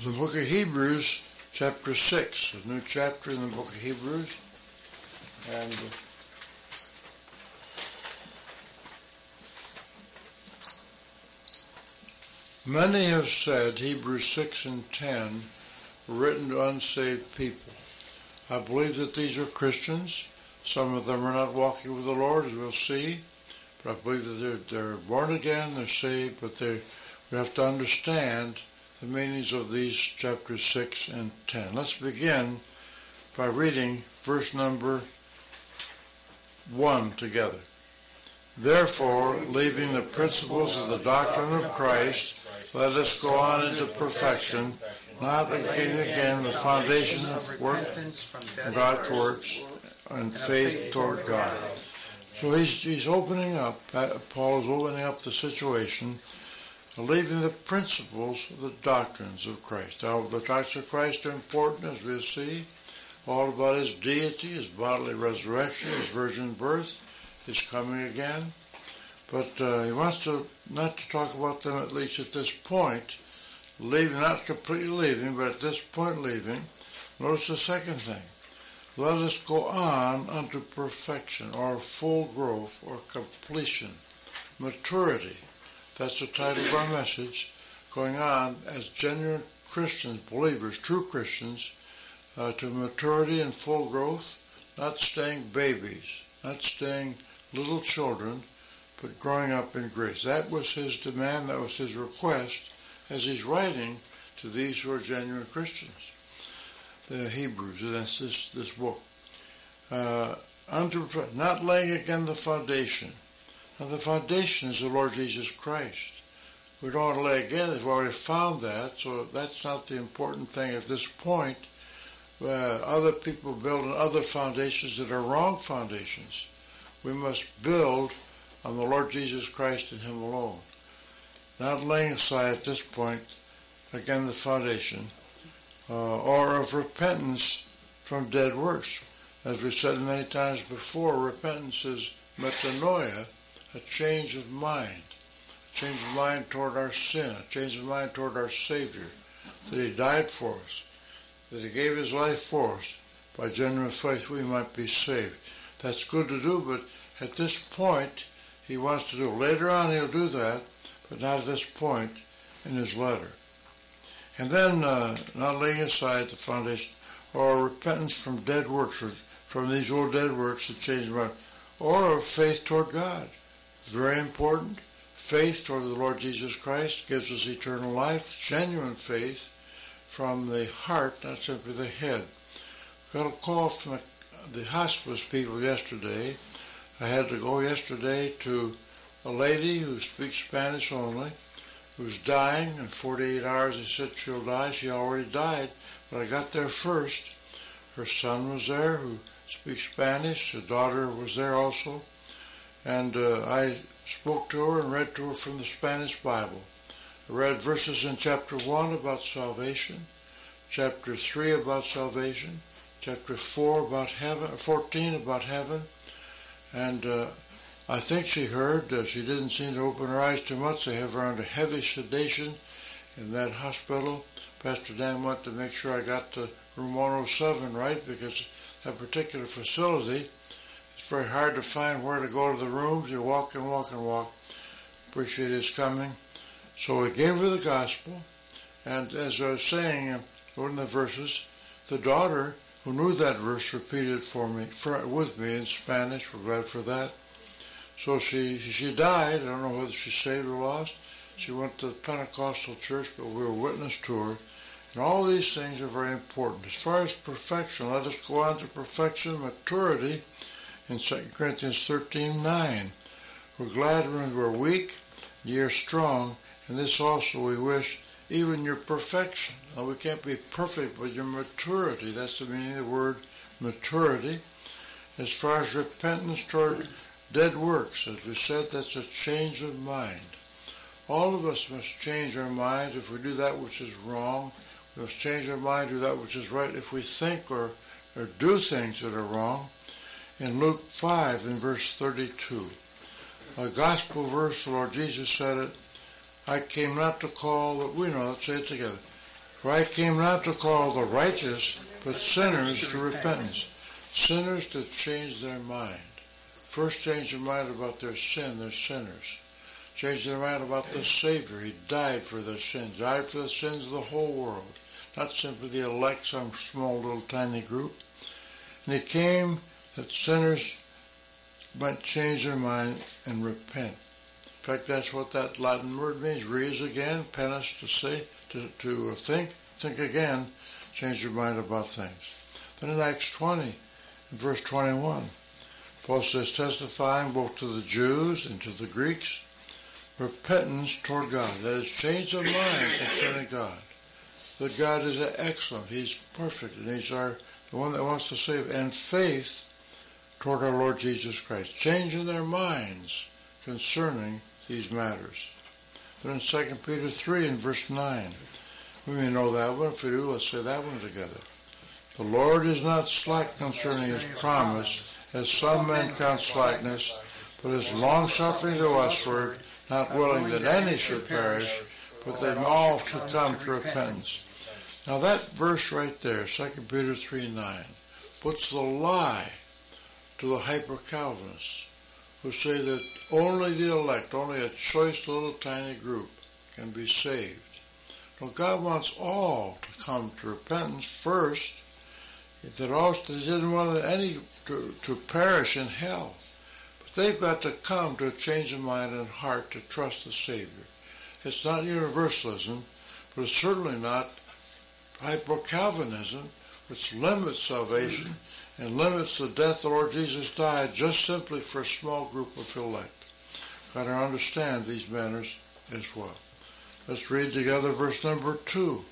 The book of Hebrews, chapter 6, a new chapter in the book of Hebrews. And many have said Hebrews 6 and 10 were written to unsaved people. I believe that these are Christians. Some of them are not walking with the Lord, as we'll see. But I believe that they're born again, they're saved, but we have to understand the meanings of these chapters 6 and 10. Let's begin by reading verse number 1 together. Therefore, leaving the principles of the doctrine of Christ, let us go on into perfection, not again the foundation of work from God's works and faith toward God. So he's opening up, Paul is opening up the situation, leaving the principles of the doctrines of Christ. Now, the doctrines of Christ are important, as we'll see, all about his deity, his bodily resurrection, his virgin birth, his coming again. But he wants not to talk about them, at least at this point, leaving, not completely leaving, but at this point leaving. Notice the second thing. Let us go on unto perfection, or full growth, or completion, maturity. That's the title of our message, going on as genuine Christians, believers, true Christians, to maturity and full growth, not staying babies, not staying little children, but growing up in grace. That was his demand, that was his request, as he's writing to these who are genuine Christians. The Hebrews, that's this book. Not laying again the foundation. Now the foundation is the Lord Jesus Christ. We don't want to lay again, they've already found that, so that's not the important thing at this point. Other people build on other foundations that are wrong foundations. We must build on the Lord Jesus Christ and Him alone. Not laying aside at this point, again, the foundation, or of repentance from dead works. As we said many times before, repentance is metanoia, a change of mind toward our sin, a change of mind toward our Savior, that He died for us, that He gave His life for us. By genuine faith we might be saved. That's good to do, but at this point he wants to do. Later on he'll do that, but not at this point in his letter. And then not laying aside the foundation, or repentance from dead works, or from these old dead works that change the mind, or of faith toward God. Very important. Faith toward the Lord Jesus Christ gives us eternal life, genuine faith from the heart, not simply the head. Got a call from the hospice people yesterday. I had to go yesterday to a lady who speaks Spanish only, who's dying. In 48 hours they said she'll die. She already died, but I got there first. Her son was there who speaks Spanish. Her daughter was there also. And I spoke to her and read to her from the Spanish Bible. I read verses in chapter 1 about salvation, chapter 3 about salvation, chapter 4 about heaven, 14 about heaven. And I think she heard, she didn't seem to open her eyes too much. They have her under heavy sedation in that hospital. Pastor Dan wanted to make sure I got to room 107 right, because that particular facility, it's very hard to find where to go to the rooms. You walk and walk and walk. Appreciate his coming. So we gave her the gospel. And as I was saying, in the verses, the daughter who knew that verse repeated with me in Spanish. We're glad for that. So she died. I don't know whether she's saved or lost. She went to the Pentecostal church, but we were witness to her. And all these things are very important. As far as perfection, let us go on to perfection, maturity, in 2 Corinthians 13:9. We're glad when we're weak, ye are strong, and this also we wish, even your perfection. Now, we can't be perfect, but your maturity, that's the meaning of the word maturity. As far as repentance toward dead works, as we said, that's a change of mind. All of us must change our mind. If we do that which is wrong, we must change our mind to that which is right. If we think or do things that are wrong, in Luke 5, in verse 32, a gospel verse, the Lord Jesus said it, I came not to call, let's say it together, For I came not to call the righteous, but sinners to repentance. Sinners to change their mind. First change their mind about their sin, they're sinners. Change their mind about the Savior. He died for their sins, died for the sins of the whole world, not simply the elect, some small little tiny group. And he came that sinners might change their mind and repent. In fact, that's what that Latin word means. Res again, penance, to say, to think again, change your mind about things. Then in Acts 20, in verse 21, Paul says, testifying both to the Jews and to the Greeks, repentance toward God. That is, change their mind concerning God. That God is excellent. He's perfect. And He's the one that wants to save. And faith toward our Lord Jesus Christ. Changing their minds concerning these matters. Then in 2 Peter 3 in verse 9, we may know that one. If we do, let's say that one together. The Lord is not slack concerning His promise, as some men count slackness, but is long-suffering to usward, not willing that any should perish, but that all should come to repentance. Now that verse right there, 2 Peter 3:9, puts the lie to the hyper-Calvinists who say that only the elect, only a choice little tiny group can be saved. Well, God wants all to come to repentance first. That also He didn't want any to perish in hell. But they've got to come to a change of mind and heart to trust the Savior. It's not universalism, but it's certainly not hyper-Calvinism, which limits salvation and limits the death the Lord Jesus died just simply for a small group of elect. Got to understand these matters as well. Let's read together verse number 2.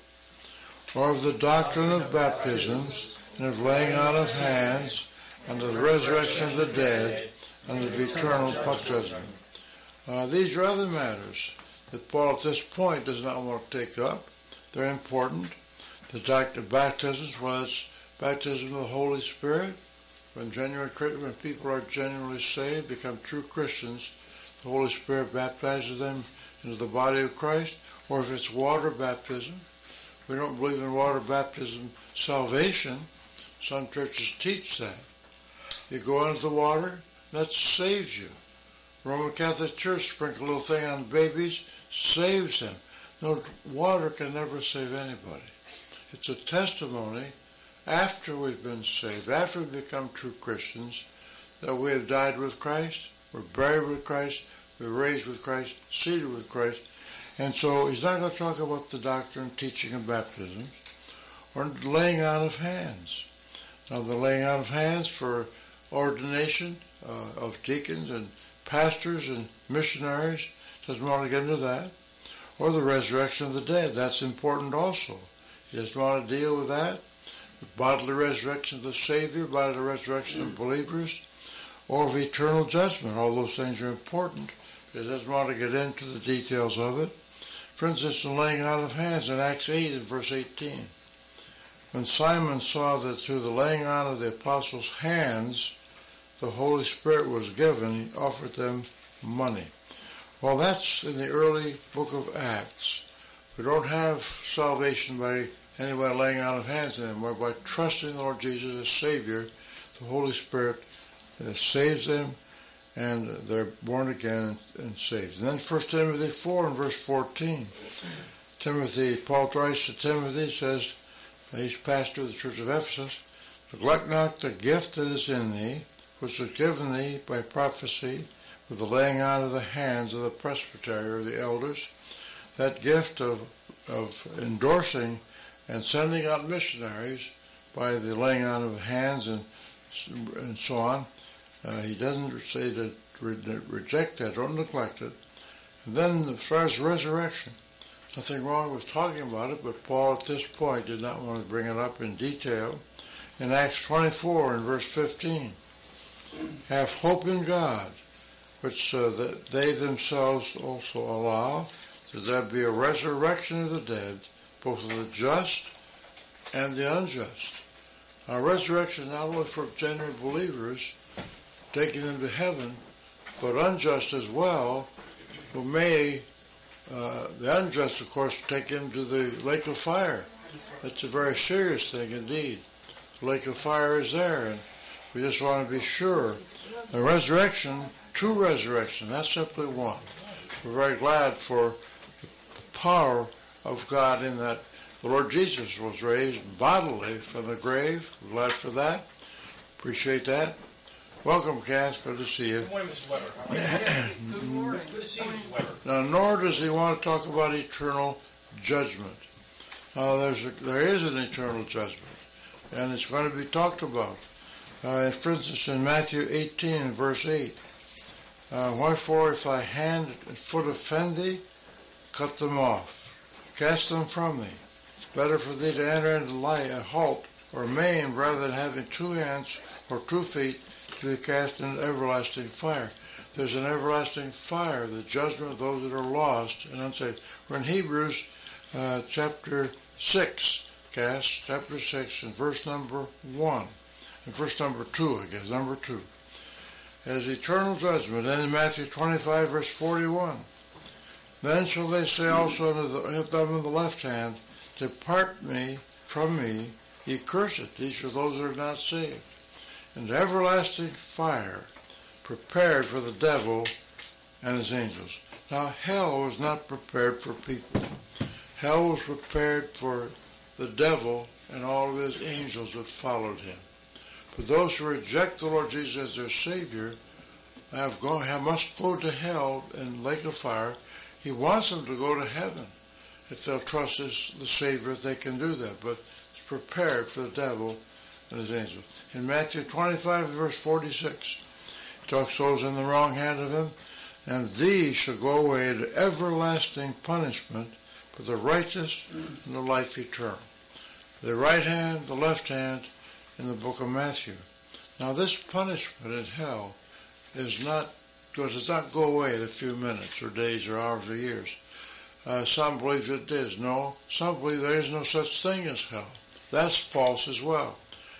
Or of the doctrine of baptisms, and of laying on of hands, and of the resurrection of the dead, and of eternal judgment. These are other matters that Paul at this point does not want to take up. They're important. The doctrine of baptisms was baptism of the Holy Spirit. When people are genuinely saved, become true Christians, the Holy Spirit baptizes them into the body of Christ. Or if it's water baptism, we don't believe in water baptism salvation. Some churches teach that. You go into the water, that saves you. Roman Catholic Church sprinkle a little thing on babies, saves them. No, water can never save anybody. It's a testimony after we've been saved, after we become true Christians, that we have died with Christ, we're buried with Christ, we're raised with Christ, seated with Christ. And so he's not going to talk about the doctrine, teaching of baptisms, or laying on of hands. Now the laying on of hands for ordination of deacons and pastors and missionaries, doesn't want to get into that. Or the resurrection of the dead, that's important also. He doesn't want to deal with that. The bodily resurrection of the Savior, bodily resurrection of believers, or of eternal judgment. All those things are important. He doesn't want to get into the details of it. For instance, the laying on of hands in Acts 8 and verse 18. When Simon saw that through the laying on of the apostles' hands, the Holy Spirit was given, he offered them money. Well, that's in the early book of Acts. We don't have salvation by anybody laying on of hands anymore. By trusting the Lord Jesus as Savior, the Holy Spirit saves them, and they're born again and saved. And then 1 Timothy 4 and verse 14. Paul writes to Timothy, says, he's pastor of the church of Ephesus, neglect not the gift that is in thee, which was given thee by prophecy with the laying on of the hands of the presbytery or the elders. That gift of endorsing and sending out missionaries by the laying on of hands and so on. He doesn't say to reject that, don't neglect it. And then as far as resurrection, nothing wrong with talking about it, but Paul at this point did not want to bring it up in detail. In Acts 24 and verse 15, have hope in God, which that they themselves also allow, that there be a resurrection of the dead, both of the just and the unjust. Now, resurrection not only for genuine believers, taking them to heaven, but unjust as well, who may, the unjust, of course, take them to the lake of fire It's a very serious thing indeed. The lake of fire is there, and we just want to be sure. The resurrection, true resurrection, that's simply one. We're very glad for the power of God in that the Lord Jesus was raised bodily from the grave. We're glad for that. Appreciate that. Welcome, Cass. Good to see you. Good morning, Mr. Weber. Good morning. Good to see you, Mr. Weber. Now, nor does he want to talk about eternal judgment. There is an eternal judgment, and it's going to be talked about. For instance, in Matthew 18, verse 8, wherefore if thy hand and foot offend thee, cut them off, cast them from thee. It's better for thee to enter into life a halt or maim rather than having 2 hands or 2 feet to be cast into everlasting fire. There's an everlasting fire, the judgment of those that are lost and unsaved. We're in Hebrews chapter 6, Cass, chapter 6, and verse number 1. And verse number 2, I guess, number 2. As eternal judgment. And in Matthew 25, verse 41. Then shall they say also unto them on the left hand, depart from me, ye cursed. These are those that are not saved. And everlasting fire prepared for the devil and his angels. Now, hell was not prepared for people. Hell was prepared for the devil and all of his angels that followed him. But those who reject the Lord Jesus as their Savior must go to hell in lake of fire. He wants them to go to heaven. If they'll trust the Savior, they can do that. But it's prepared for the devil and his angels. In Matthew 25, verse 46, he talks those in the wrong hand of him, and these shall go away to everlasting punishment, but the righteous and the life eternal. The right hand, the left hand, in the book of Matthew. Now this punishment in hell does not go away in a few minutes or days or hours or years. Some believe it is. No, some believe there is no such thing as hell. That's false as well.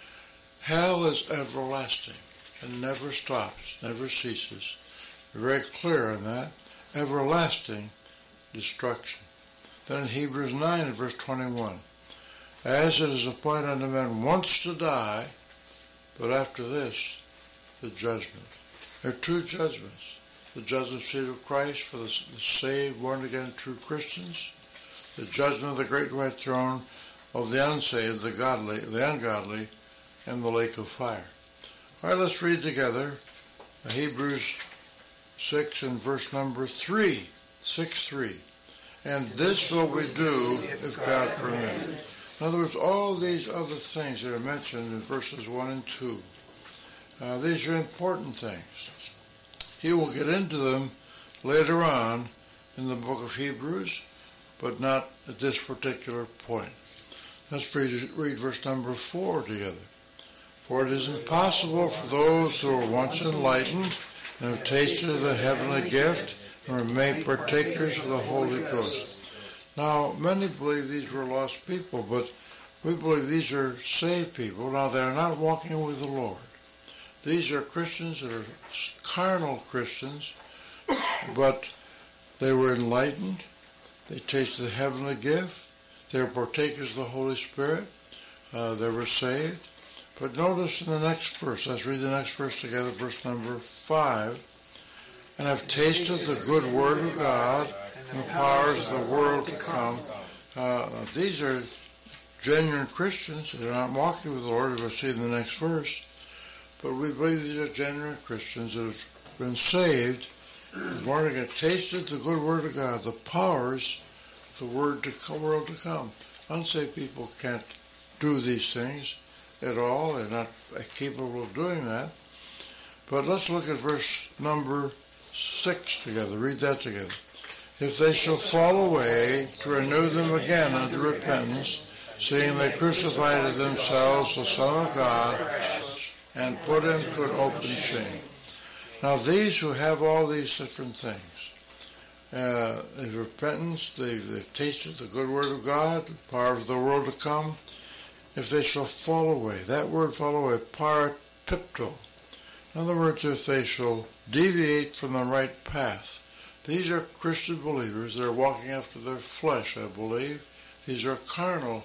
Hell is everlasting and never stops, never ceases. We're very clear on that. Everlasting destruction. Then in Hebrews 9 and verse 21, as it is appointed unto men once to die, but after this, the judgment. There are 2 judgments. The judgment seat of Christ for the saved, born-again, true Christians. The judgment of the great white throne of the unsaved, the ungodly, and the lake of fire. All right, let's read together Hebrews 6 and verse number 3. 6:3. And this will we do if God permit. In other words, all these other things that are mentioned in verses 1 and 2, these are important things. He will get into them later on in the book of Hebrews, but not at this particular point. Let's read verse number 4 together. For it is impossible for those who were once enlightened and have tasted of the heavenly gift and were made partakers of the Holy Ghost. Now, many believe these were lost people, but we believe these are saved people. Now, they're not walking with the Lord. These are Christians that are carnal Christians, but they were enlightened. They tasted the heavenly gift. They were partakers of the Holy Spirit. They were saved. But notice in the next verse, let's read the next verse together, verse number 5. And have tasted the good word of God and the powers of the world to come. These are genuine Christians. They're not walking with the Lord, as we'll see in the next verse. But we believe these are genuine Christians that have been saved, born again, tasted the good word of God, the powers of the world to come. Unsaved people can't do these things at all. They're not capable of doing that. But let's look at verse number 6 together. Read that together. If they shall fall away, to renew them again unto repentance, seeing they crucified to themselves the Son of God, and put him to an open shame. Now these who have all these different things, they've repentance, they've tasted the good word of God, the power of the world to come. If they shall fall away, that word fall away, parapipto. In other words, if they shall deviate from the right path. These are Christian believers that are walking after their flesh, I believe. These are carnal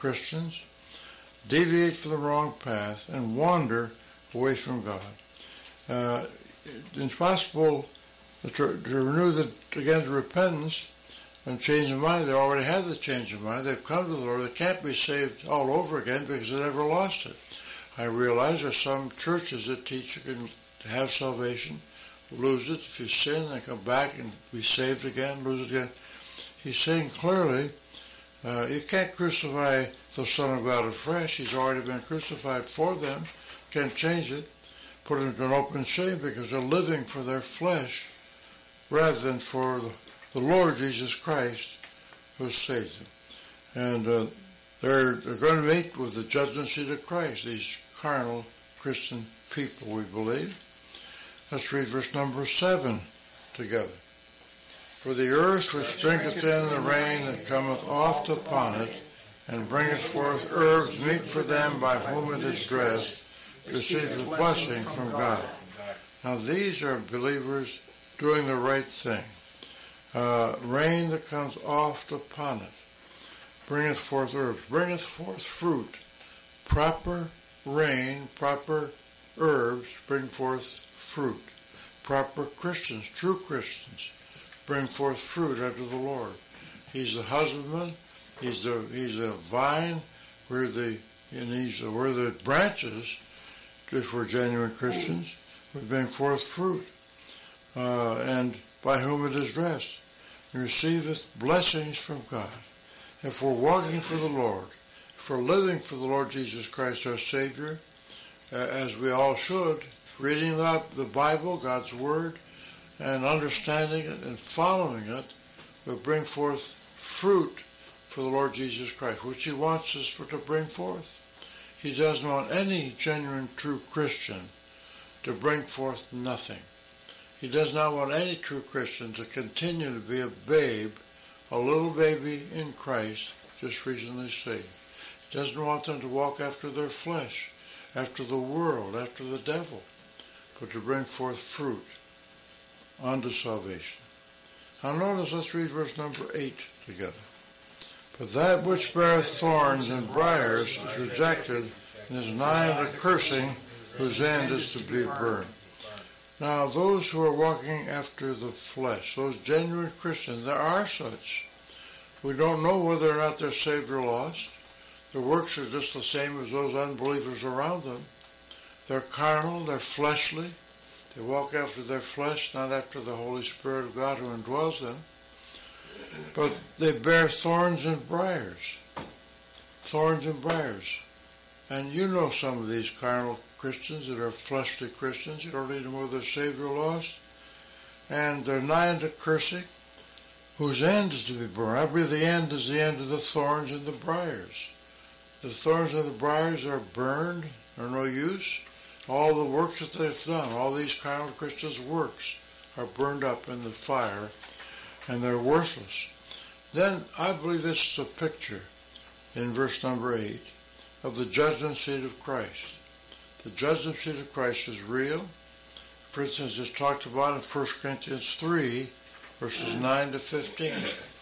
Christians, deviate from the wrong path, and wander away from God. It's possible to renew again to repentance and change of mind. They already had the change of mind. They've come to the Lord. They can't be saved all over again because they never lost it. I realize there's some churches that teach you can have salvation, lose it. If you sin, then come back and be saved again, lose it again. He's saying clearly, you can't crucify the Son of God afresh. He's already been crucified for them. Can't change it. Put it into an open shame because they're living for their flesh rather than for the Lord Jesus Christ who saved them. And they're going to meet with the judgment seat of Christ, these carnal Christian people, we believe. Let's read verse number 7 together. For the earth which drinketh in the rain that cometh oft upon it, and bringeth forth herbs meet for them by whom it is dressed, receives a blessing from God. Now these are believers doing the right thing. Rain that comes oft upon it, bringeth forth herbs, bringeth forth fruit. Proper rain, proper herbs bring forth fruit. Proper Christians, true Christians, bring forth fruit unto the Lord. He's the husbandman. He's a vine. We're the branches. If we're genuine Christians, we bring forth fruit, and by whom it is dressed, receiveth blessings from God. If we're walking for the Lord, if we're living for the Lord Jesus Christ, our Savior, as we all should, reading the Bible, God's Word, and understanding it and following it, will bring forth fruit for the Lord Jesus Christ, which He wants us to bring forth. He doesn't want any genuine, true Christian to bring forth nothing. He does not want any true Christian to continue to be a babe, a little baby in Christ, just recently saved. He doesn't want them to walk after their flesh, after the world, after the devil, but to bring forth fruit unto salvation. Now notice, let's read verse number 8 together. But that which beareth thorns and briars is rejected, and is nigh unto cursing, whose end is to be burned. Now, those who are walking after the flesh, those genuine Christians, there are such. We don't know whether or not they're saved or lost. Their works are just the same as those unbelievers around them. They're carnal, they're fleshly. They walk after their flesh, not after the Holy Spirit of God who indwells them. But they bear thorns and briars. Thorns and briars. And you know some of these carnal Christians that are fleshly Christians. You don't need to know whether they're saved or lost. And they're nigh unto cursing, whose end is to be burned. I believe the end is the end of the thorns and the briars. The thorns and the briars are burned, are no use. All the works that they've done, all these carnal Christians' works, are burned up in the fire, and they're worthless. Then I believe this is a picture in verse number 8 of the judgment seat of Christ. The judgment seat of Christ is real. For instance, it's talked about in 1 Corinthians 3, verses 9 to 15.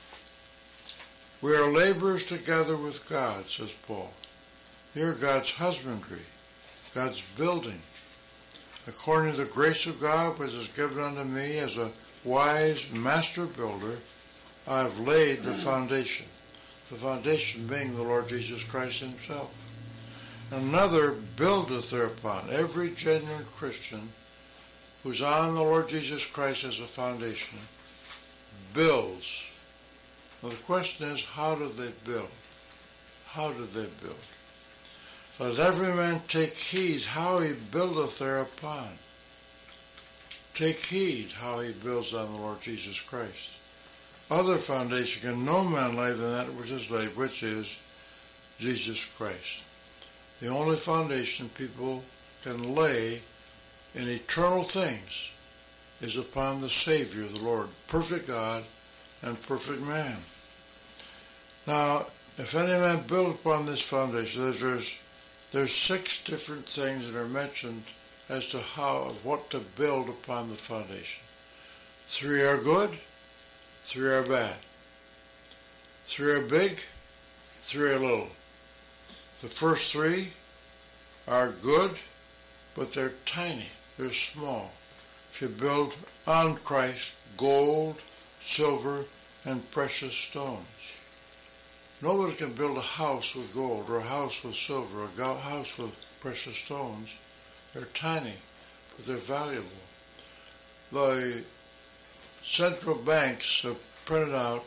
We are laborers together with God, says Paul. Here God's husbandry, God's building. According to the grace of God which is given unto me as a wise master builder, I have laid the foundation. The foundation being the Lord Jesus Christ Himself. Another buildeth thereupon. Every genuine Christian who's on the Lord Jesus Christ as a foundation builds. Now the question is, how do they build? How do they build? Let every man take heed how he buildeth thereupon. Take heed how he builds on the Lord Jesus Christ. Other foundation can no man lay than that which is laid, which is Jesus Christ. The only foundation people can lay in eternal things is upon the Savior, the Lord, perfect God and perfect man. Now, if any man build upon this foundation, there's 6 different things that are mentioned as to what to build upon the foundation. 3 are good, 3 are bad. 3 are big, 3 are little. The first three are good, but they're tiny. They're small. If you build on Christ, gold, silver, and precious stones. Nobody can build a house with gold or a house with silver or a house with precious stones. They're tiny, but they're valuable. The central banks have printed out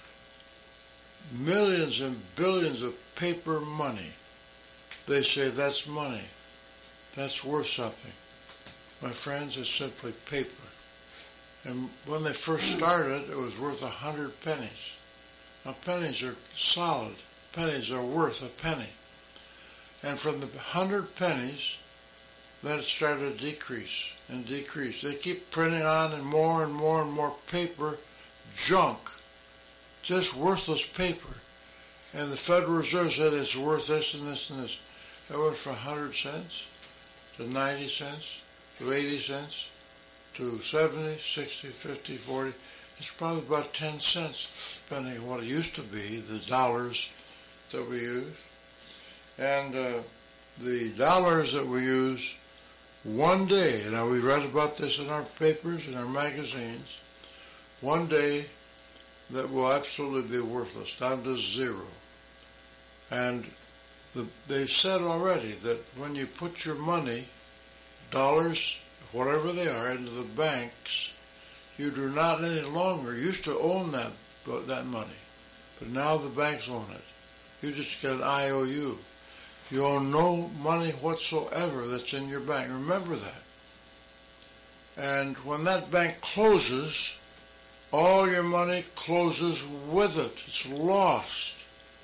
millions and billions of paper money. They say that's money. That's worth something. My friends, it's simply paper. And when they first started, it was worth 100 pennies. Now, pennies are solid. Pennies are worth a penny. And from the 100 pennies, then it started to decrease and decrease. They keep printing on and more and more and more paper, junk, just worthless paper. And the Federal Reserve said it's worth this and this and this. It went from 100 cents to 90 cents to 80 cents to 70, 60, 50, 40. It's probably about 10 cents, depending on what it used to be, the dollars that we use. And the dollars that we use one day, now we read about this in our papers, in our magazines, one day that will absolutely be worthless, down to zero. And they said already that when you put your money, dollars, whatever they are, into the banks, you do not any longer used to own that money, but now the banks own it. You just get an IOU. You own no money whatsoever that's in your bank. Remember that. And when that bank closes, all your money closes with it. It's lost.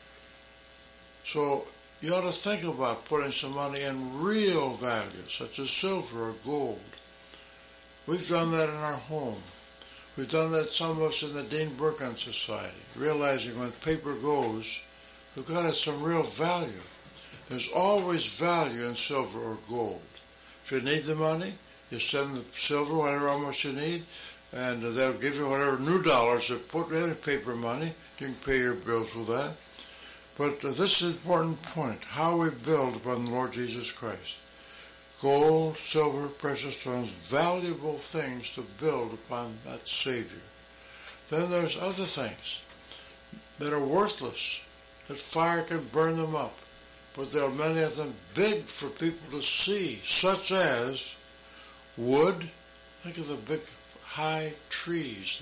So you ought to think about putting some money in real value, such as silver or gold. We've done that in our home. We've done that, some of us, in the Dean Burkhan Society, realizing when paper goes, we've got some real value. There's always value in silver or gold. If you need the money, you send the silver, whatever how much you need, and they'll give you whatever new dollars to put in paper money. You can pay your bills with that. But this is an important point, how we build upon the Lord Jesus Christ. Gold, silver, precious stones, valuable things to build upon that Savior. Then there's other things that are worthless, that fire can burn them up. But there are many of them big for people to see, such as wood. Think of the big high trees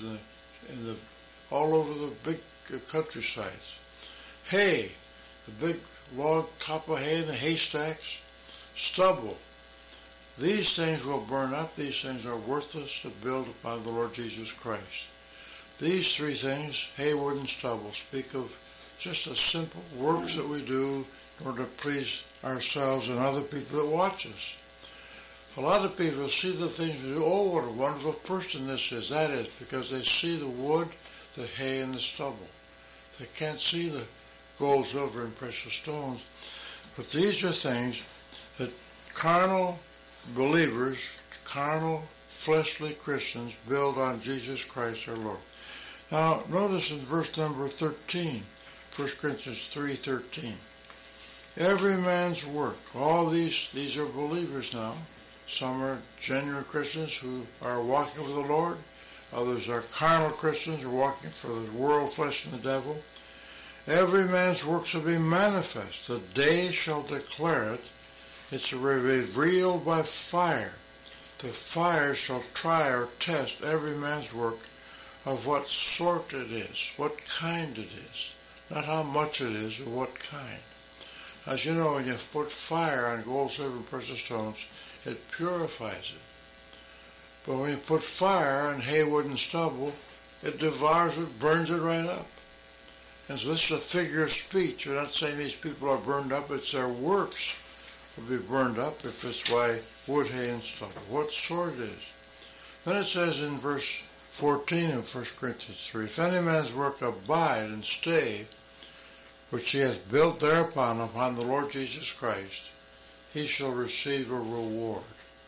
all over the big countrysides. Hay, the big log top of hay in the haystacks. Stubble. These things will burn up. These things are worthless to build upon the Lord Jesus Christ. These three things, hay, wood, and stubble, speak of just the simple works that we do in order to please ourselves and other people that watch us. A lot of people see the things we do. Oh, what a wonderful person this is. That is because they see the wood, the hay, and the stubble. They can't see the gold, silver, and precious stones. But these are things that carnal believers, carnal, fleshly Christians build on Jesus Christ our Lord. Now, notice in verse number 13, 1 Corinthians 3:13. Every man's work. All these are believers now. Some are genuine Christians who are walking with the Lord. Others are carnal Christians who are walking for the world, flesh, and the devil. Every man's work shall be manifest. The day shall declare it. It's revealed by fire. The fire shall try or test every man's work of what sort it is, what kind it is. Not how much it is, but what kind. As you know, when you put fire on gold, silver, and precious stones, it purifies it. But when you put fire on hay, wood, and stubble, it devours it, burns it right up. And so this is a figure of speech. We're not saying these people are burned up, it's their works will be burned up if it's by wood, hay, and stubble. What sort it is. Then it says in verse 14 of 1 Corinthians 3, if any man's work abide and stay, which he has built thereupon, upon the Lord Jesus Christ, he shall receive a reward.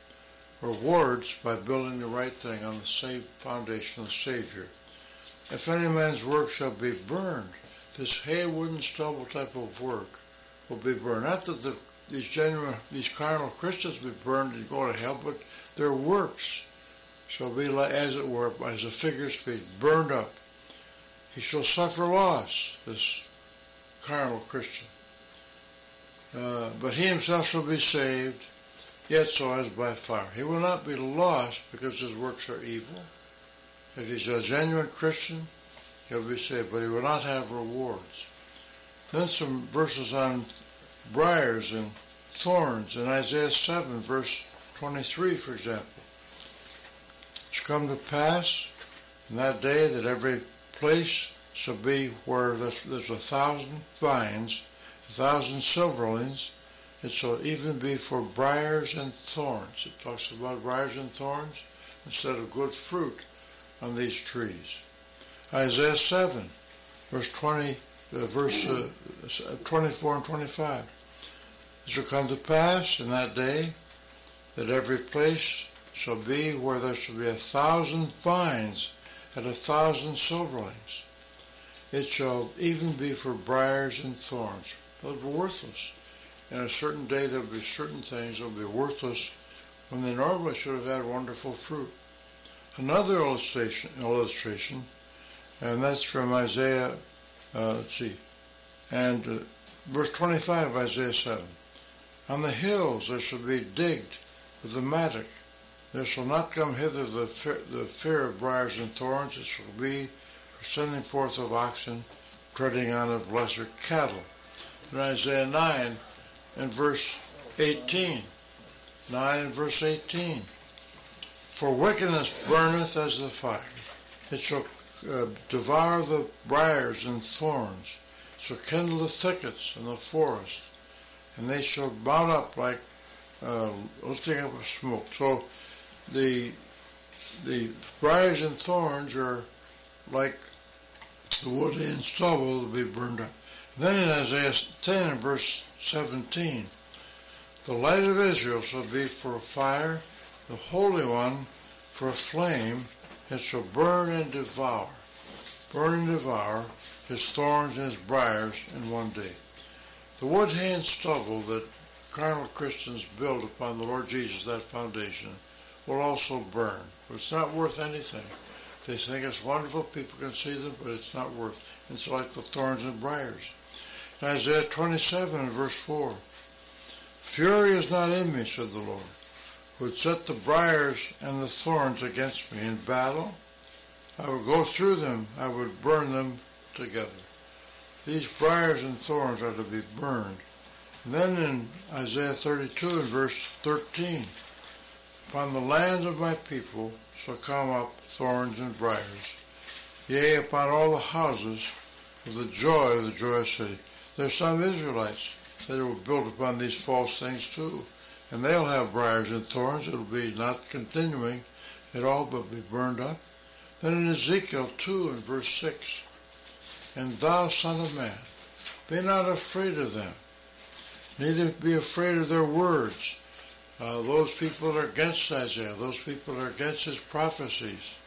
Rewards by building the right thing on the saved foundation of the Savior. If any man's work shall be burned, this hay, wood, and stubble type of work will be burned. Not that these carnal Christians will be burned and go to hell, but their works shall be, like, as it were, as a figure of speech, burned up. He shall suffer loss, this carnal Christian. But he himself shall be saved, yet so as by fire. He will not be lost because his works are evil. If he's a genuine Christian, he'll be saved, but he will not have rewards. Then some verses on briars and thorns in Isaiah 7, verse 23, for example. It's come to pass in that day that every place shall be where there's 1,000 vines, 1,000 silverlings. It shall even be for briars and thorns. It talks about briars and thorns instead of good fruit on these trees. Isaiah 7, verse 24 and 25. It shall come to pass in that day that every place shall be where there shall be 1,000 vines and 1,000 silverlings. It shall even be for briars and thorns. They'll be worthless. In a certain day there will be certain things that will be worthless when they normally should have had wonderful fruit. Another illustration, and that's from Isaiah, verse 25 of Isaiah 7. On the hills there shall be digged with the mattock. There shall not come hither the fear of briars and thorns. It shall be for sending forth of oxen, treading on of lesser cattle. In Isaiah 9 and verse 18. 9 and verse 18. For wickedness burneth as the fire. It shall devour the briars and thorns. It shall kindle the thickets and the forest. And they shall mount up like lifting up of smoke. So the briars and thorns are like the wood and stubble to be burned up. Then in Isaiah 10 and verse 17, the light of Israel shall be for a fire, the Holy One for a flame. It shall burn and devour his thorns and his briars in one day. The wood, hay, and stubble that carnal Christians build upon the Lord Jesus, that foundation, will also burn. But it's not worth anything. They think it's wonderful, people can see them, but it's not worth. It's like the thorns and briars. In Isaiah 27 and verse 4, fury is not in me, said the Lord, who would set the briars and the thorns against me in battle. I would go through them, I would burn them together. These briars and thorns are to be burned. And then in Isaiah 32 and verse 13, upon the land of my people shall come up thorns and briars, yea, upon all the houses of the joyous city. There's some Israelites that will build upon these false things too, and they'll have briars and thorns. It'll be not continuing at all, but be burned up. Then in Ezekiel 2 and verse 6, and thou, son of man, be not afraid of them, neither be afraid of their words. Those people are against Isaiah. Those people are against his prophecies.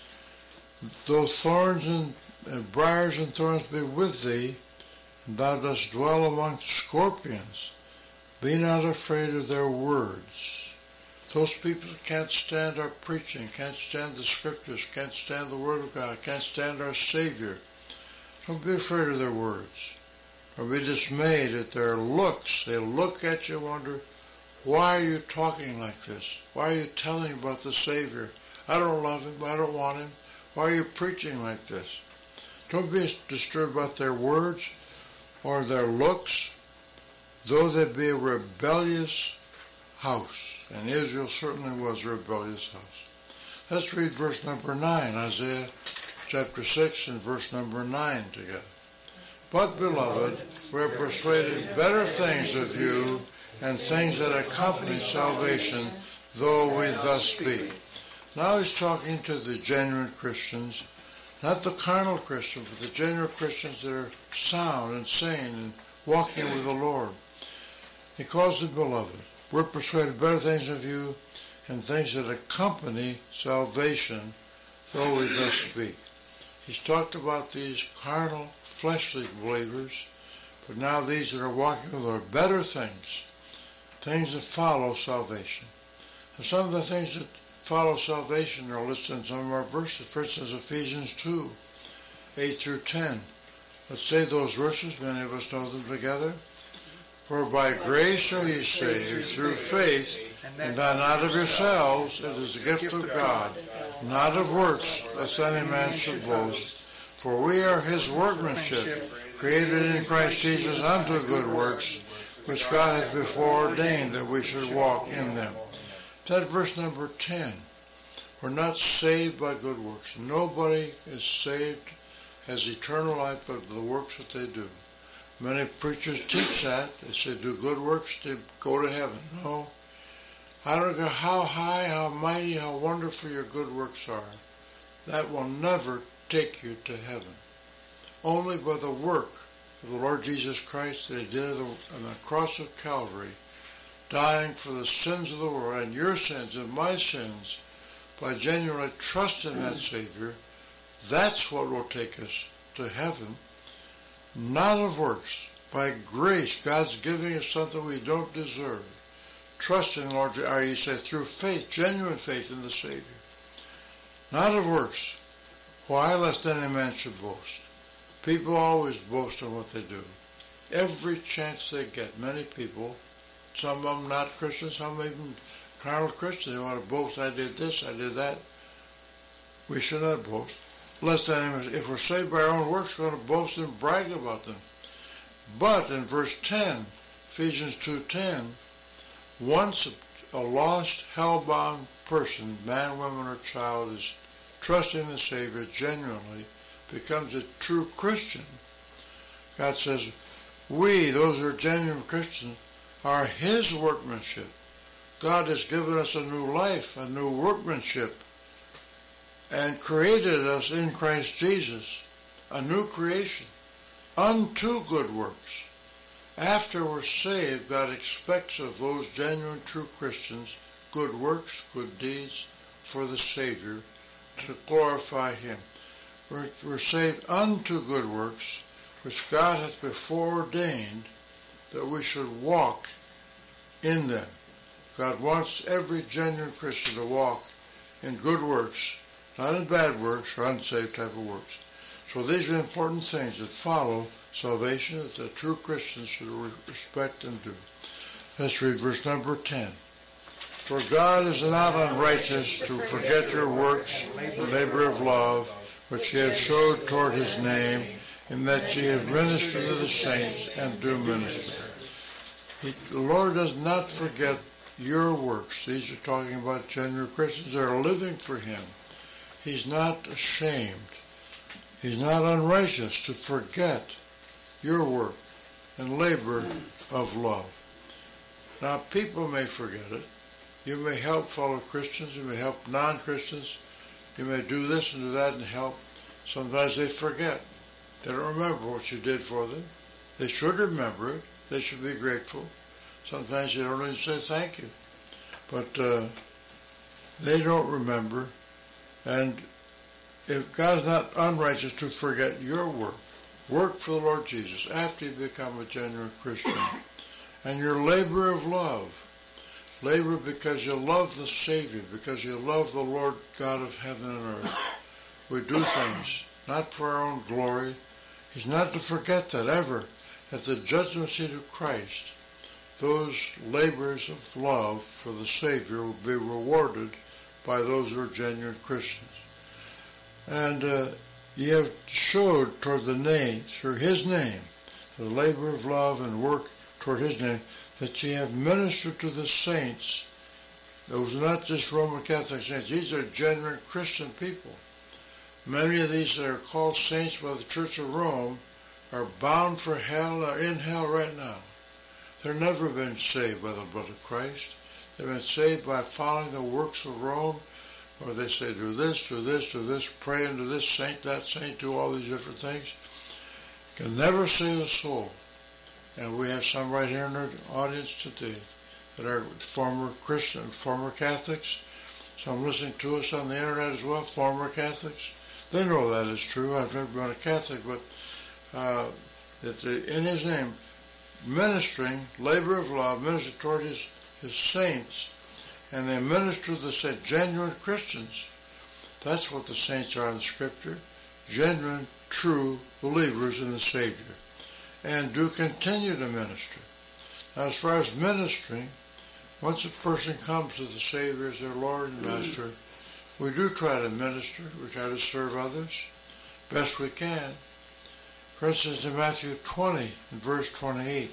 Though thorns and briars and thorns be with thee, and thou dost dwell among scorpions, be not afraid of their words. Those people can't stand our preaching, can't stand the scriptures, can't stand the word of God, can't stand our Savior. Don't be afraid of their words, or be dismayed at their looks. They look at you and wonder, why are you talking like this? Why are you telling about the Savior? I don't love him. I don't want him. Why are you preaching like this? Don't be disturbed about their words or their looks, though they be a rebellious house. And Israel certainly was a rebellious house. Let's read verse number 9, Isaiah chapter 6 and verse number 9 together. But, beloved, we are persuaded better things of you, and things that accompany salvation, though we thus speak. Now he's talking to the genuine Christians, not the carnal Christians, but the genuine Christians that are sound and sane and walking with the Lord. He calls them beloved. We're persuaded better things of you, and things that accompany salvation, though we thus speak. He's talked about these carnal, fleshly believers, But now these that are walking with are better things, things that follow salvation. And some of the things that follow salvation are listed in some of our verses. For instance, Ephesians 2, 8 through 10. Let's say those verses, many of us know them together. For by grace are ye saved through faith, and that not of yourselves, it is the gift of God, not of works, lest any man should boast. For we are his workmanship, created in Christ Jesus unto good works, which God hath before ordained that we should walk in them. That's verse number 10. We're not saved by good works. Nobody is saved, has eternal life by the works that they do. Many preachers teach that. They say do good works to go to heaven. No. I don't care how high, how mighty, how wonderful your good works are. That will never take you to heaven. Only by the work of the Lord Jesus Christ that he did on the cross of Calvary, dying for the sins of the world and your sins and my sins, by genuinely trusting that Savior, that's what will take us to heaven. Not of works. By grace, God's giving us something we don't deserve. Trusting the Lord, or you say through faith, genuine faith in the Savior. Not of works. Why? Lest any man should boast. People always boast on what they do. Every chance they get. Many people, some of them not Christians, some even carnal Christians, they want to boast, I did this, I did that. We should not boast. Lest any man, if we're saved by our own works, we're going to boast and brag about them. But in verse 10, Ephesians 2:10, once a lost, hell-bound person, man, woman, or child, is trusting the Savior genuinely, becomes a true Christian, God says, we, those who are genuine Christians, are his workmanship. God has given us a new life, a new workmanship, and created us in Christ Jesus, a new creation, unto good works. After we're saved, God expects of those genuine, true Christians good works, good deeds for the Savior to glorify him. We're saved unto good works, which God hath before ordained that we should walk in them. God wants every genuine Christian to walk in good works, not in bad works or unsaved type of works. So these are important things that follow salvation that the true Christians should respect and do. Let's read verse number 10. For God is not unrighteous to forget your works, the labor of love, which ye have showed toward his name, in that ye have ministered to the saints and do minister. The Lord does not forget your works. These are talking about genuine Christians that are living for him. He's not ashamed. He's not unrighteous to forget your work and labor of love. Now, people may forget it. You may help fellow Christians. You may help non-Christians. You may do this and do that and help. Sometimes they forget. They don't remember what you did for them. They should remember it. They should be grateful. Sometimes they don't even say thank you. But they don't remember. And if God is not unrighteous to forget your work for the Lord Jesus after you become a genuine Christian, and your labor of love, labor because you love the Savior, because you love the Lord God of heaven and earth. We do things not for our own glory. He's not to forget that ever. At the judgment seat of Christ, those labors of love for the Savior will be rewarded by those who are genuine Christians. And ye have showed toward the name, through his name, the labor of love and work toward his name, that ye have ministered to the saints. Those are not just Roman Catholic saints. These are genuine Christian people. Many of these that are called saints by the Church of Rome are bound for hell, are in hell right now. They've never been saved by the blood of Christ. They've been saved by following the works of Rome, or they say, do this, do this, do this, pray unto this saint, that saint, do all these different things. Can never save a soul. And we have some right here in our audience today that are former Christian, former Catholics. Some listening to us on the internet as well, former Catholics. They know that is true. I've never been a Catholic, but that in his name, ministering, labor of love, minister toward his saints, and they minister to the saints, genuine Christians. That's what the saints are in the Scripture, genuine, true believers in the Savior, and do continue to minister. Now, as far as ministering, once a person comes to the Savior as their Lord and Master, we do try to minister. We try to serve others best we can. For instance, in Matthew 20, in verse 28,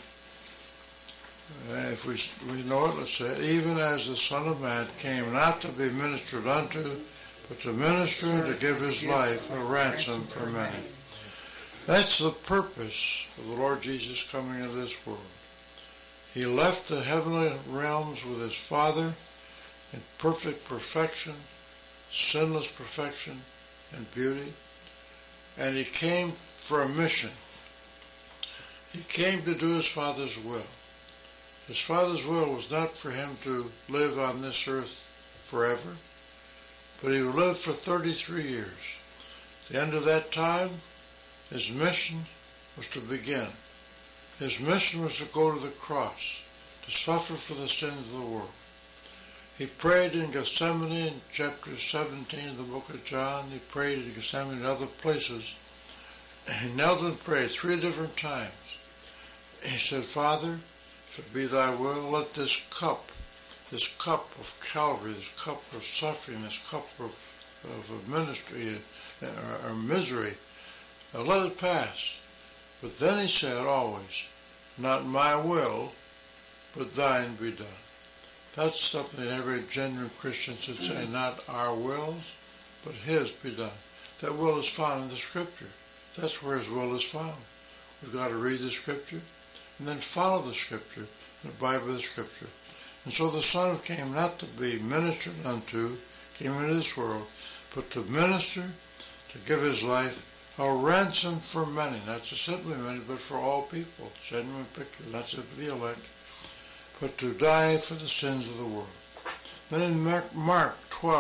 if we know it, let's say it, even as the Son of Man came not to be ministered unto, but to minister and to give his life a ransom for many. That's the purpose of the Lord Jesus coming into this world. He left the heavenly realms with his Father in perfect perfection, sinless perfection and beauty, and he came for a mission. He came to do his Father's will. His Father's will was not for him to live on this earth forever, but he would live for 33 years. At the end of that time, his mission was to begin. His mission was to go to the cross, to suffer for the sins of the world. He prayed in Gethsemane in chapter 17 of the book of John. He prayed in Gethsemane and other places. He knelt and prayed 3 different times. He said, Father, if it be thy will, let this cup of Calvary, this cup of suffering, this cup of ministry or misery, let it pass. But then he said always, not my will, but thine be done. That's something every genuine Christian should say, not our wills, but his be done. That will is found in the Scripture. That's where his will is found. We've got to read the Scripture and then follow the Scripture and abide by the Scripture. And so the Son came not to be ministered unto, came into this world, but to minister, to give his life a ransom for many, not just simply many, but for all people, genuine picture, not simply the elect, but to die for the sins of the world. Then in Mark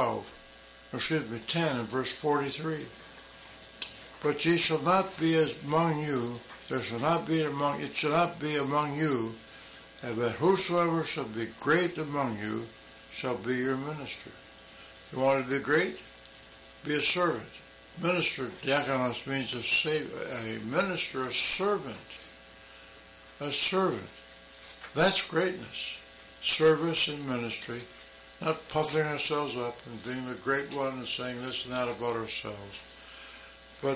10 and verse 43, but ye shall not be among you, it shall not be among you, but whosoever shall be great among you shall be your minister. You want to be great? Be a servant. Minister, diakonos, means a minister, a servant. A servant. That's greatness. Service and ministry. Not puffing ourselves up and being the great one and saying this and that about ourselves. But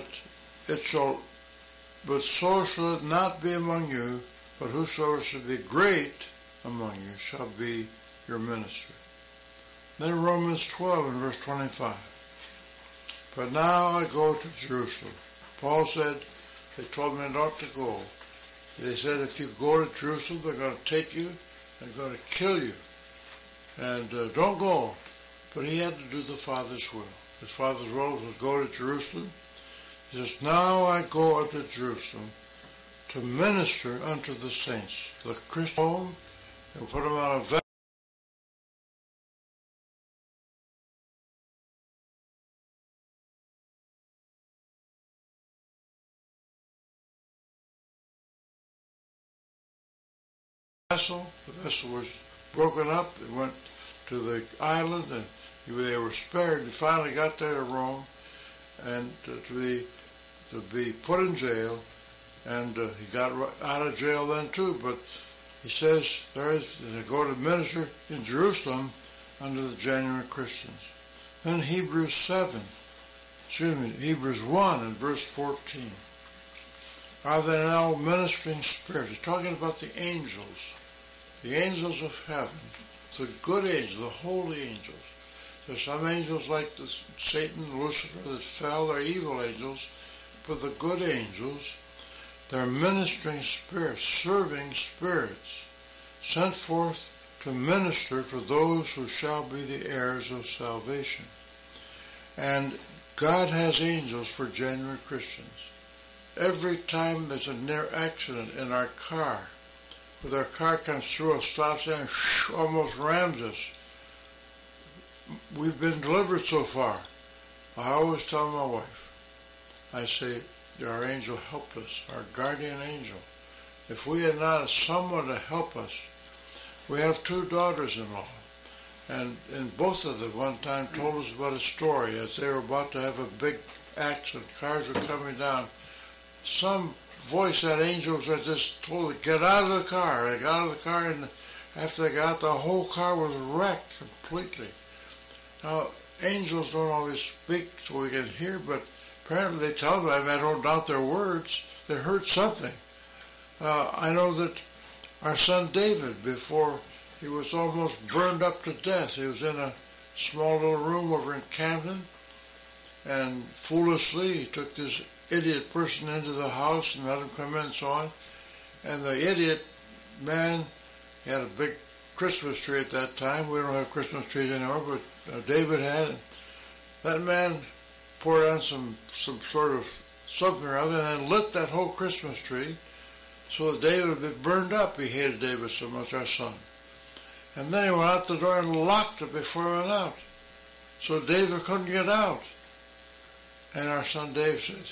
so shall it not be among you, but whosoever shall be great among you shall be your minister. Then in Romans 12 and verse 25. But now I go to Jerusalem. Paul said, they told me not to go. They said, if you go to Jerusalem, they're going to take you and going to kill you. And don't go. But he had to do the Father's will. His Father's will was to go to Jerusalem. He says, now I go up to Jerusalem to minister unto the saints, the Christian home, and put them on a vessel. The vessel was broken up. It went to the island, and they were spared. They finally got there to Rome, and to be put in jail. And he got out of jail then too. But he says they go to minister in Jerusalem under the genuine Christians. Then Hebrews 1 and verse 14. Are there now ministering spirits? He's talking about the angels of heaven, the good angels, the holy angels. There's some angels like Satan, Lucifer that fell, they're evil angels, but the good angels, they're ministering spirits, serving spirits, sent forth to minister for those who shall be the heirs of salvation. And God has angels for genuine Christians. Every time there's a near accident in our car, where our car comes through a stop sign and almost rams us, we've been delivered so far. I always tell my wife, I say, our angel helped us, our guardian angel. If we had not someone to help us, we have 2 daughters-in-law, and both of them one time told us about a story as they were about to have a big accident. Cars were coming down. Some voice, that angel, just told them, get out of the car. They got out of the car, and after they got out, the whole car was wrecked completely. Now, angels don't always speak so we can hear, but apparently they tell me, I don't doubt their words, they heard something. I know that our son David, before he was almost burned up to death, he was in a small little room over in Camden, and foolishly he took this idiot person into the house and let him come in and so on. And the idiot man, he had a big Christmas tree at that time. We don't have Christmas trees anymore, but David had it. That man poured on some sort of something or other and then lit that whole Christmas tree so that David would be burned up. He hated David so much, our son. And then he went out the door and locked it before he went out. So David couldn't get out. And our son Dave said,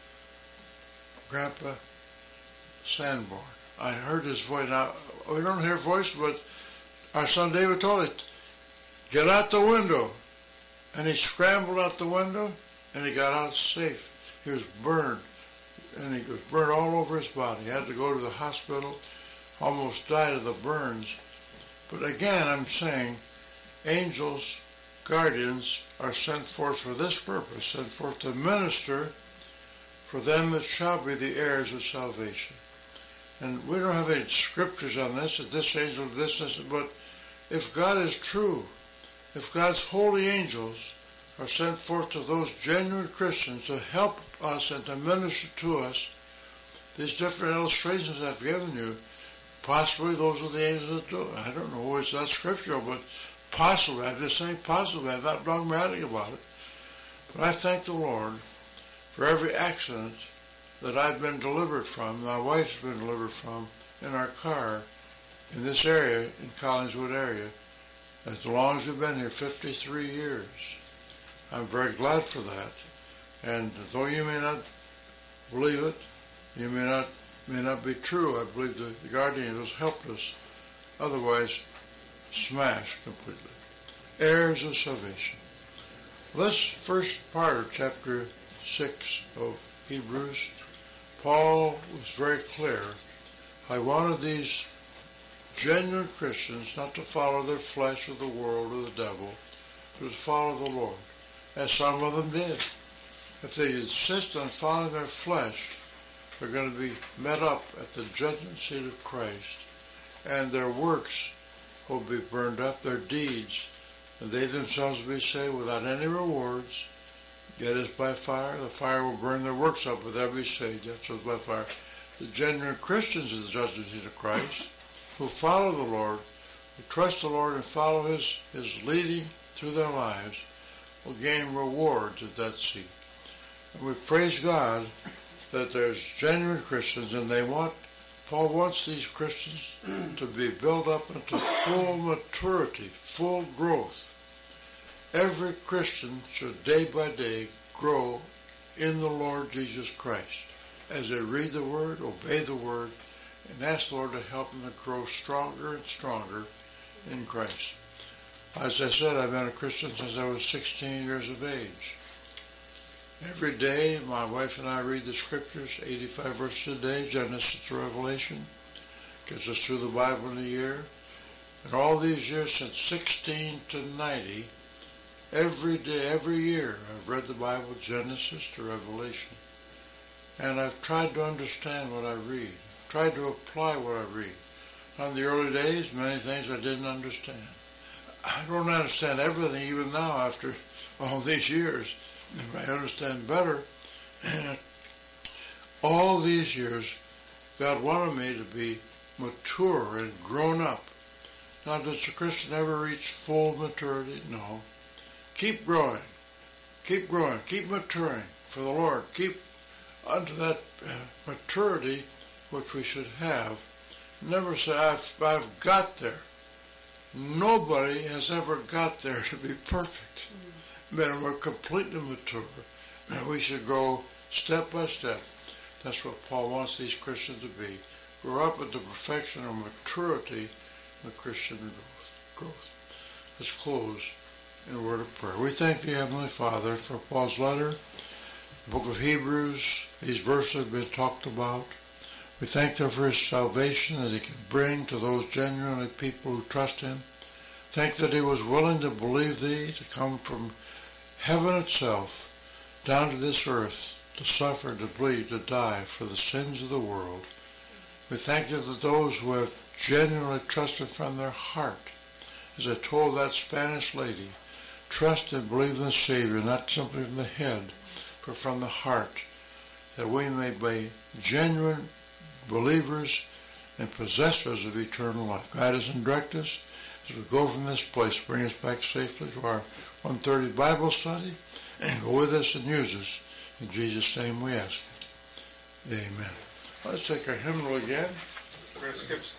Grandpa Sanborn, I heard his voice. Now, we don't hear voice, but our son David told it, get out the window. And he scrambled out the window, and he got out safe. He was burned, and he was burned all over his body. He had to go to the hospital, almost died of the burns. But again, I'm saying, angels, guardians, are sent forth for this purpose, sent forth to minister for them that shall be the heirs of salvation. And we don't have any scriptures on this, that this angel, this, but if God is true, if God's holy angels are sent forth to those genuine Christians to help us and to minister to us, these different illustrations I've given you, possibly those are the angels that do it. I don't know, it's not scriptural, but possibly, I'm just saying possibly, I'm not dogmatic about it. But I thank the Lord for every accident that I've been delivered from, my wife's been delivered from, in our car, in this area, in Collingswood area, as long as we've been here, 53 years. I'm very glad for that. And though you may not believe it, you may not be true, I believe the guardian angels helped us. Otherwise, smashed completely. Heirs of salvation. This first part of chapter 6 of Hebrews, Paul was very clear. I wanted these genuine Christians not to follow their flesh or the world or the devil, but to follow the Lord, as some of them did. If they insist on following their flesh, they're going to be met up at the judgment seat of Christ, and their works will be burned up, their deeds, and they themselves will be saved without any rewards. Yet as by fire, the fire will burn their works up, but they'll be saved. That's as by fire. The genuine Christians of the judgment seat of Christ, who follow the Lord, who trust the Lord and follow His leading through their lives, will gain rewards at that seat. And we praise God that there's genuine Christians, and Paul wants these Christians to be built up into full maturity, full growth. Every Christian should day by day grow in the Lord Jesus Christ as they read the Word, obey the Word, and ask the Lord to help them to grow stronger and stronger in Christ. As I said, I've been a Christian since I was 16 years of age. Every day, my wife and I read the Scriptures, 85 verses a day, Genesis to Revelation. Gets us through the Bible in a year. And all these years, since 16 to 90, every day, every year, I've read the Bible, Genesis to Revelation. And I've tried to understand what I read, tried to apply what I read. On the early days, many things I didn't understand. I don't understand everything even now after all these years. I understand better. And all these years, God wanted me to be mature and grown up. Now, does a Christian ever reach full maturity? No. Keep growing. Keep growing. Keep maturing for the Lord. Keep unto that maturity which we should have. Never say, I've got there. Nobody has ever got there to be perfect. But we're completely mature. And we should go step by step, That's what Paul wants these Christians to be. Grow up into perfection or maturity in the Christian growth. Let's close in a word of prayer. We thank the Heavenly Father for Paul's letter, the book of Hebrews. These verses have been talked about. We thank Him for His salvation that He can bring to those genuinely people who trust Him. Thank that He was willing to believe Thee, to come from heaven itself down to this earth, to suffer, to bleed, to die for the sins of the world. We thank Thee that those who have genuinely trusted from their heart, as I told that Spanish lady, trust and believe in the Savior, not simply from the head, but from the heart, that we may be genuine believers and possessors of eternal life. Guide us and direct us as we go from this place. Bring us back safely to our 1:30 Bible study, and go with us and use us. In Jesus' name we ask it. Amen. Let's take our hymnal again. We're going to skip